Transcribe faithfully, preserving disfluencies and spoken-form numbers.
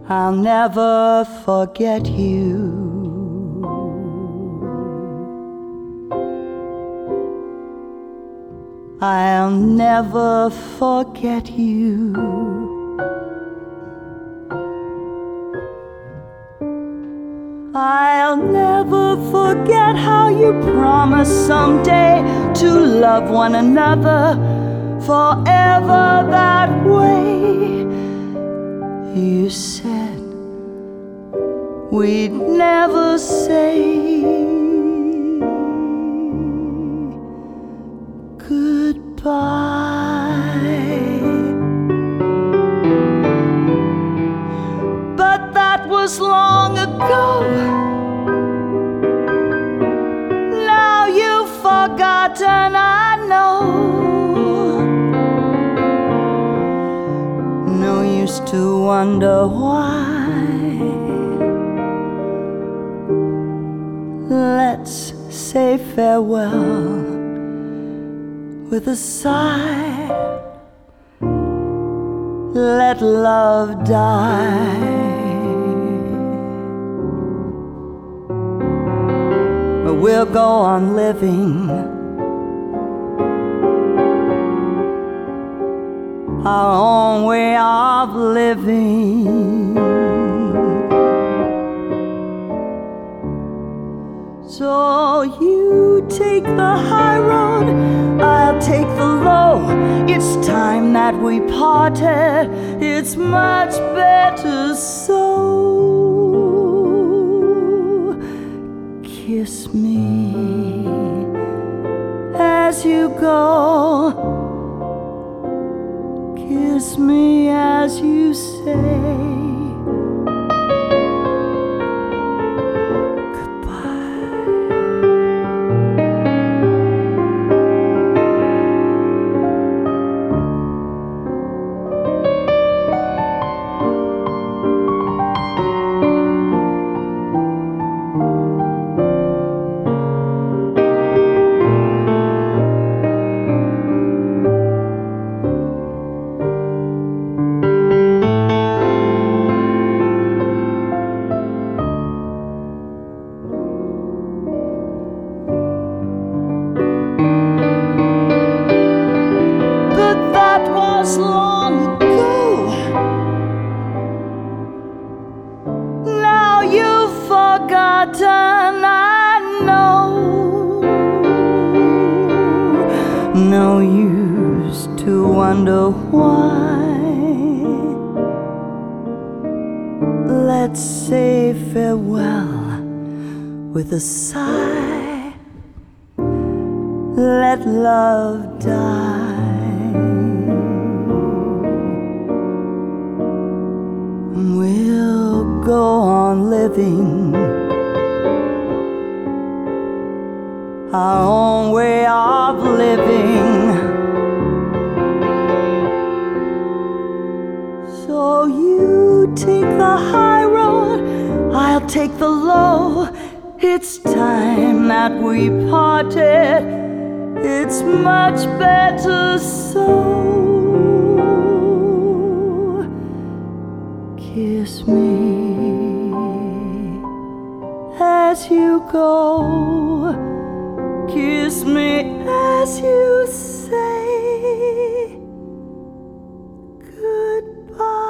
I'll never forget you. I'll never forget you. I'll never forget how you promised someday to love one another forever that way. You said we'd never say goodbye. But that was long ago. Now you've forgotten, I know. No use to wonder why. Let's say farewell with a sigh. Let love die. We'll go on living our own way of living. So you take the high road, I'll take the low. It's time that we parted. It's much better so. Kiss me as you go. Kiss me as you say long ago. Now you've forgotten, I know. No use to wonder why. Let's say farewell with a sigh. Let love die. We'll go on living our own way of living. So you take the high road, I'll take the low. It's time that we parted. It's much better so. Kiss me as you go. Kiss me as you say goodbye.